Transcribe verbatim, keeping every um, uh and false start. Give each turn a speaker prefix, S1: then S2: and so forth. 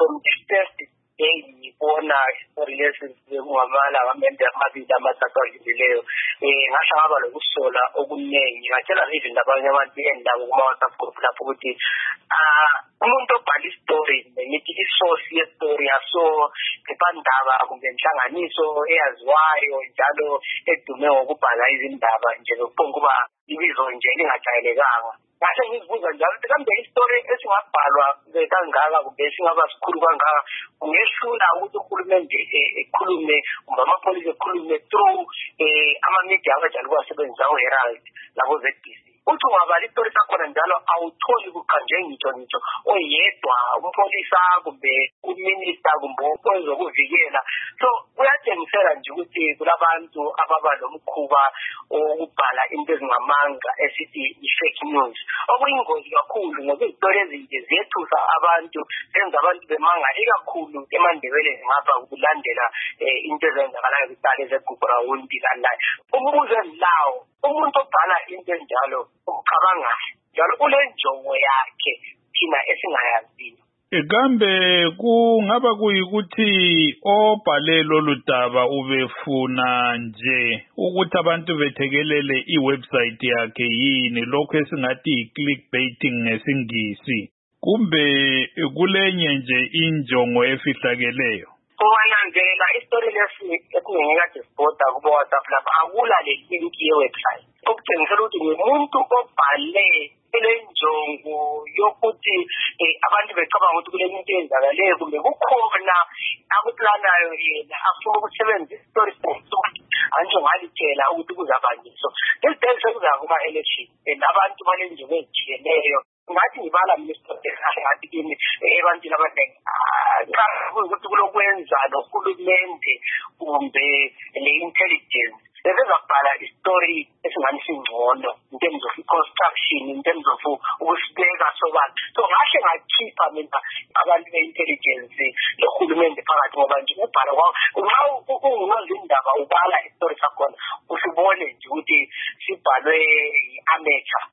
S1: from the first day ngibona istory lesi kungamalanga amende amabili amathathu adlulileyo eh ngashaba lokusola okuningi ngatshela even abanye abantu endawo kuma WhatsApp group lapho ukuthi ah umuntu obhala istory ngithi isource ye story aso ngepandaba kumbe inhlanganiso eyaziwayo njalo edume ngokubhala izindaba nje lokubonga kuba ibizo nje lingajayelekanga ngase ngizibuza njalo ukuthi kambe istory esingabhalwa kangaka kumbe singaba sikhulu kangaka ungesula ukuthi uhulumende ekhulume kumbe amapolisi ekhulume through eh ama media abajalo kwasebenza uHerald labo Z B C uthi ungabala istory sakhona njalo awutholi kuqanje ngitsho ngitsho oyedwa umpolisa kumbe uminister kumbe ozokuvikela so kuyatshengisela nje ukuthi kulabantu ababa lomkhuba okubhala into ezingamanga esithi i-fake news okuyingozi kakhulu ngoba izitori ezinje ziyethusa abantu senza abantu bemangale kakhulu emandebeleni ngapha ukulandela into ezenzakalayo kutale zegubra wonke kanjani umbuzo lawo umuntu obhala into enjalo ucabanga njalo ulenjongo yakhe thina esingayaziyo
S2: Kambe kungaba kuyikuthi obhale lolu daba ubefuna nje ukuthi abantu bethekelele iwebsite yakhe yini lokho esingathi i-clickbaiting ngesingisi kumbe kulenye nje injongo efihlakeleyo
S1: Owananzela istory lesi ekungekade sibhoda kubo WhatsApp lapha akula le link ye-website okutshengisela ukuthi ngumuntu obhale elenjongo yokuthi abantu becabanga ukuthi kule into eyenzakaleyo kumbe kukhona akuplanayo yena afuna ukusebenzisa istory ukuthi anjho ngalitshela ukuthi kuzabanjiswa lesibheke sekuzakuba election abantu balenjongo ezijiyeleyo ngathi ngibala minister ngathi kimi ebantwini abaningi ukuthi kulokwenza nohulumende kumbe le-intelligence bezabhala istory esingani singcono in terms of construction in terms of ukusibeka sobala so ngahle ngakhipha mina abantu be-intelligence nohulumende phakathi ngoba nje ubhala nxa ungazi indaba ubala istory sakhona usibone nje ukuthi sibhalwe i-amateur